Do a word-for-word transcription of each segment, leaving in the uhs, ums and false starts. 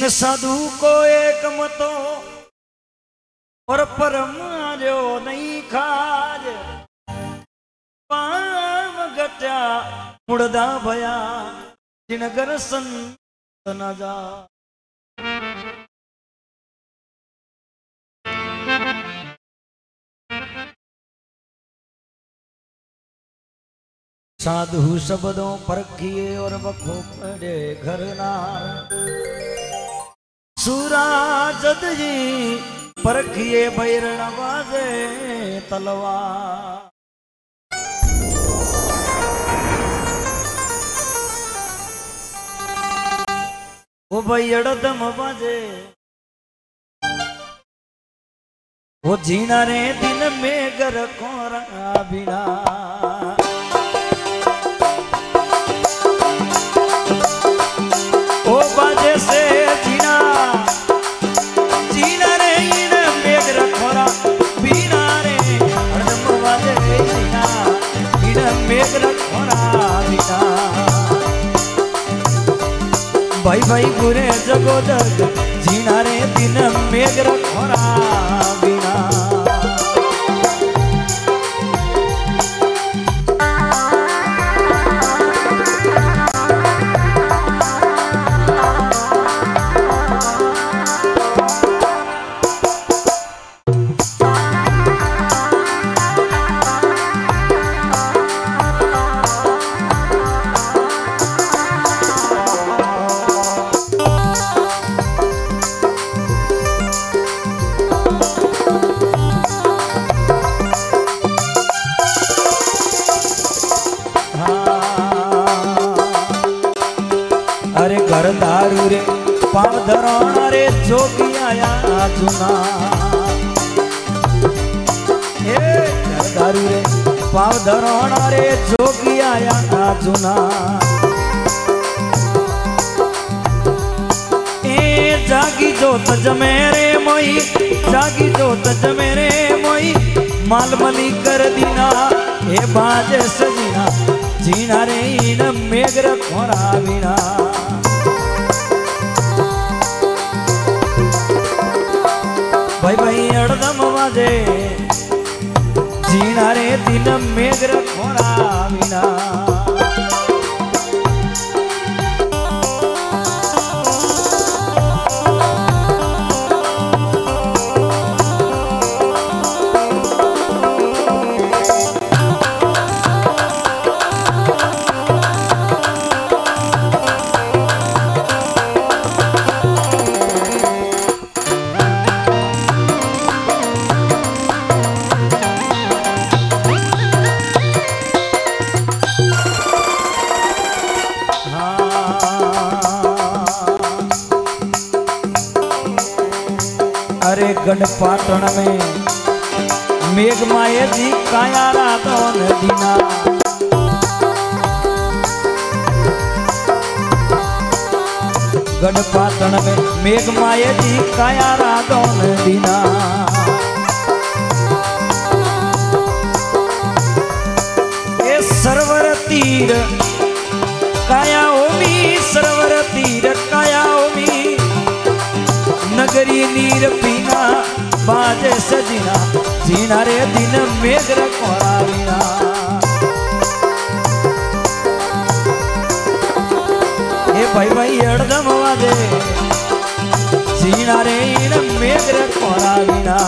साधु को एक मतो और परम जो नहीं खाज पाम गट्या मुड़दा भया जिनगर संत न जा। साधु शब्दों परखिए और बखो पड़े घर नार सूराजद जी परखिए बैरण बाजे तलवार। वो बैड़ दम बाजे वो जीना रे दिन में गर कोरा बिना। ओ बाजे से जीना जीना रे इन मेघ रखोरा बीना रे हरदम बाजे जीना इन मेघ रखोरा बीना। भाई भाई गुरे जगो जग जीना रे दिन मेघ रखोरा बीना। दारू रे पाव धरण रे जोगी आया जुना ए दारू रे पाव धरण रे जोगी आया जुना। ए जागी जोत जमे रे मोई जागी जोत जमे रे मोई मालमली कर दीना। ए बाजे सजीना जीना रे इन मेघ रखोरा बिना। भाई भाई अड़दम बाजे जीना रे दिन मेघ रखोरा बिना। अरे गढ़पाटन में मेघ माए जी काया रातों दीना। गढ़पाटन में मेघ माए जी काया रातों दीना। ए सरवर तीर काया ओमी सरवर तीर काया ओमी नगरी नीर पीना बाजे सजीना जीना रे दिन मेघ रखोरा बिना। ए भाई भाई अड़दम बाजे जीना रे इन मेघ रखोरा बिना।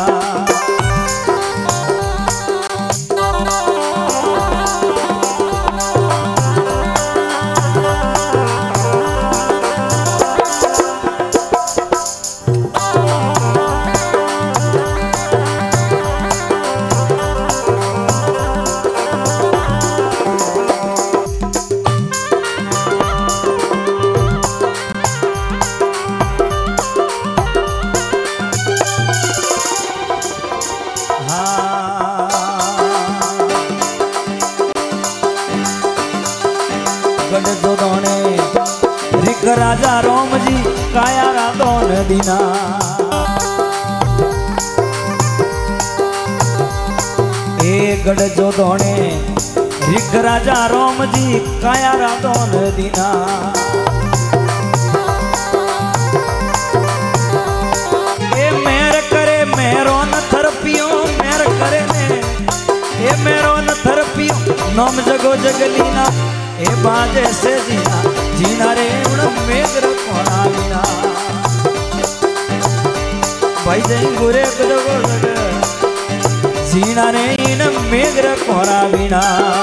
राजा रोम जी काया रातों दीना। ए गढ़ जो दोने रिख राजा रोम जी काया रातों दीना। नोम जगो जगलीना ए बाजे से जीना जीना रे उड़ मेघ कोरा बिना भाई जय गुरे जगो जग जीना रे इन मेघ कोरा बिना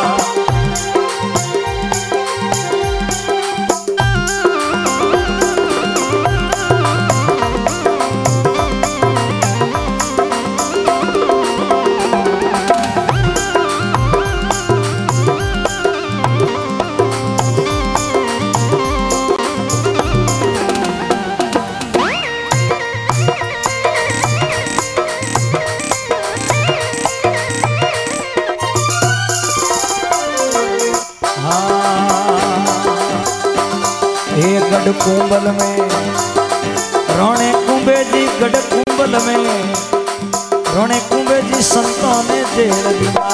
गढ़ कुंभल में रोने कुंभे जी गढ़ कुंभल में रोने कुंभे जी संतों ने जेल दिया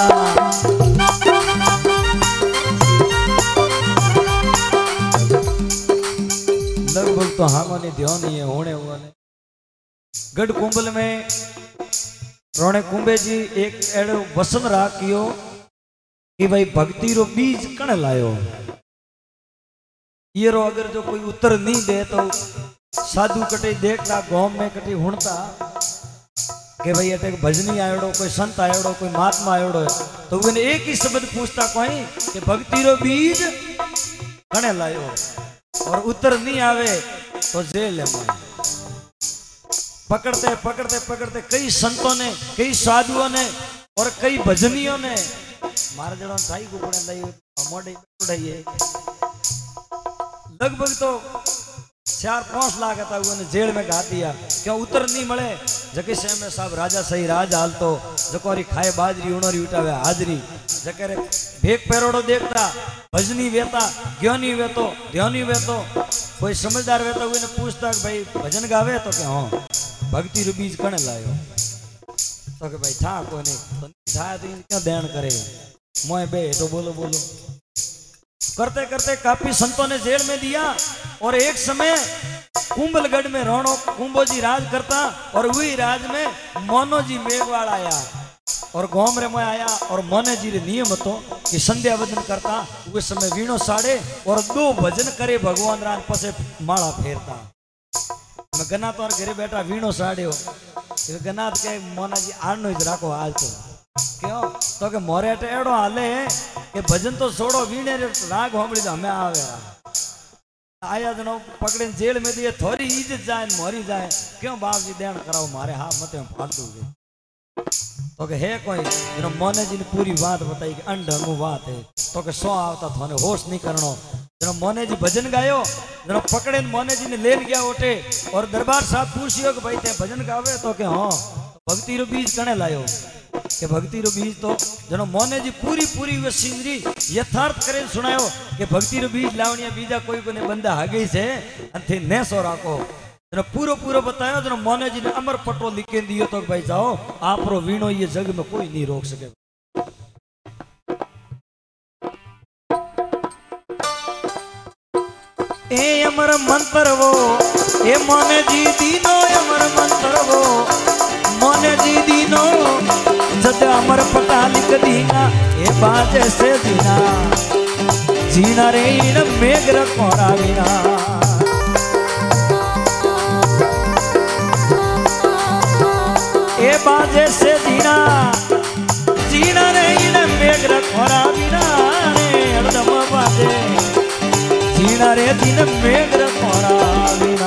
लगभग तो हमने ध्यान ही है होने हुआ ने गढ़ कुंभल में रोने कुंभे जी एक एड़ो वसन राखियो कि भाई भक्ति रो बीज कण लायो ये रो अगर जो कोई उत्तर नहीं दे तो साधु कटे देखता गांव में कटे हुणता के भाई अटे भजनी आयोड़ो कोई संत आयोड़ो कोई महात्मा आयोड़ो तो उन्हें एक ही शब्द पूछता कोई कि भक्ति रो बीज कणे लायो और उत्तर नहीं आवे तो जेल में पकड़ते पकड़ते पकड़ते कई संतों ने कई साधुओं ने और कई भजनियों ने मार जड़ों थाई को पड़े लाई मोड़े उड़ाइए लगभग तो चार पांच लाख था उन्हें जेल में गा दिया क्यों उत्तर नहीं मिले जके से में साहब राजा सही राज हाल तो जकोरी खाए बाजरी उणोरी उठावे हाजरी जके भेक पेरोड़ो देखता भजनी वेता ज्ञानी वेतो ध्यानी वेतो कोई समझदार वेता उन्हें पूछता भाई भजन गावे तो क्या हाँ भक्ति रू बीज कने लायो तो के भाई था कोई नहीं तो था तो क्यों ध्यान करे मोए बे तो बोलो बोलो करते करते काफी संतों ने जेल में दिया और एक समय कुंभलगढ़ में रोणो कुंभो जी राज करता और वही राज में मोनो जी मेघवाड़ आया और गांव में मैं आया और मोने जी रे नियम तो कि संध्या वदन करता उस समय वीणो साड़े और दो भजन करे भगवान राज पसे माला फेरता मैं गन्ना तो घरे बैठा वीणो साड़े हो गन्ना के मोना जी आनो ज राखो आज तो क्यों तो के मोरे अटे एड़ो हाले के भजन तो छोड़ो वीणे राग होंबड़ी तो हमें आवे आया जनो पकड़े जेल में दिए थोड़ी इज्जत जाए मोरी जाए क्यों बाप जी देण कराओ मारे हाँ मत में फाड़ दूंगे तो के है कोई जनो मोने जी ने पूरी बात बताई कि अनढंगू बात है तो के सो आवता थोने होश नहीं करनो जनो मोने जी भजन गायो जनो पकड़े मोने जी ने लेन गया ओटे और दरबार साहब पूछियो कि भाई ते भजन गावे तो के हाँ भक्ति रो बीज कने लायो के भक्ति रो बीज तो जनो मोने जी पूरी पूरी वे सिंदरी यथार्थ करे सुनायो कि भक्ति रो बीज लावणिया बीजा कोई कोने बंदा हागई छे अंथे ने सो राखो जनो पूरो पूरो बतायो जनो मोने जी ने अमर पटो लिखे दियो तो भाई जाओ आपरो वीणो ये जग में कोई नहीं रोक सके ए अमर मंत्र वो ए मोने जी दीनो अमर मंत्र वो मोने जी दीनो जद अमर पटा लिख दीना ए बाजे से जीना जीना रे इन मेघ कोरा बिना ए बाजे से जीना जीना रे इन मेघ कोरा बिना रे हरदम बाजे जीना रे दिन मेघ कोरा बिना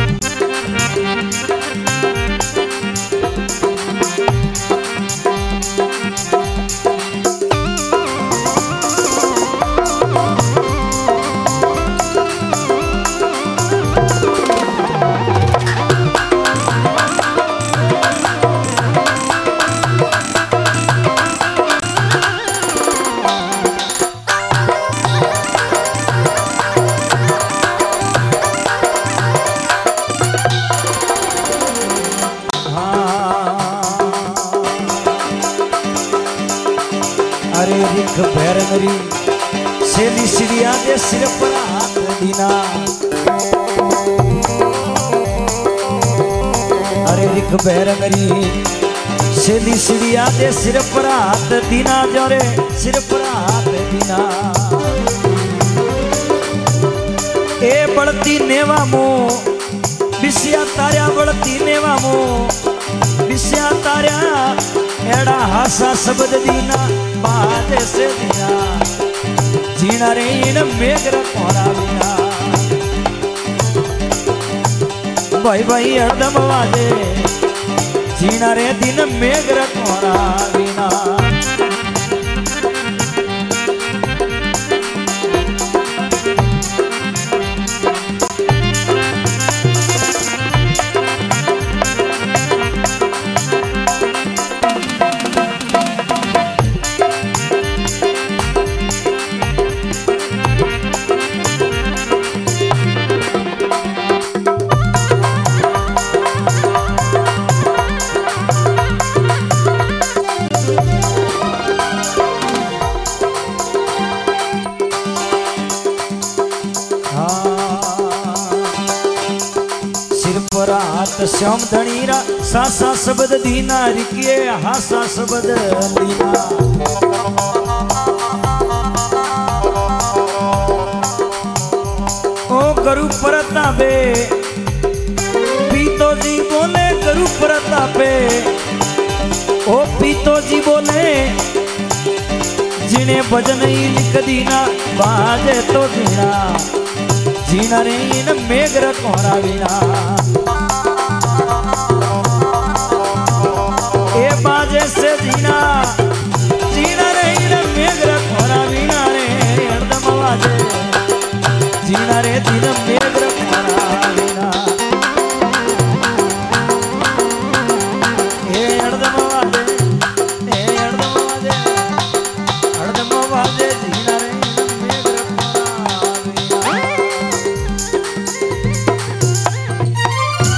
भैरनरी सेली सिरिया दे सिर पर हाथ दीना अरे रिख भैरनरी सेली सीढ़िया दे सिर पर हाथ दीना जोरे सिर पर हाथ दीना ए बढ़ती नेवा मो बिस्या तारिया बढ़ती नेवा मो बिस्या तारिया एड़ा हासा शब्द दीना बाजे से दीना जीना रे इन मेघर कोरा बिना भाई भाई हरदम वाजे जीना रे दिन मेघर कोरा बिना श्याम धनीरा सासा शब्द दीना रिकिए हासा शब्द लीना ओ गुरु प्रतापे पीतो जी बोले गुरु प्रतापे ओ पीतो जी बोले जिन्हें भजन ही लिख दीना बाजे तो दीना जीना रे इन मेघर कोरा बिना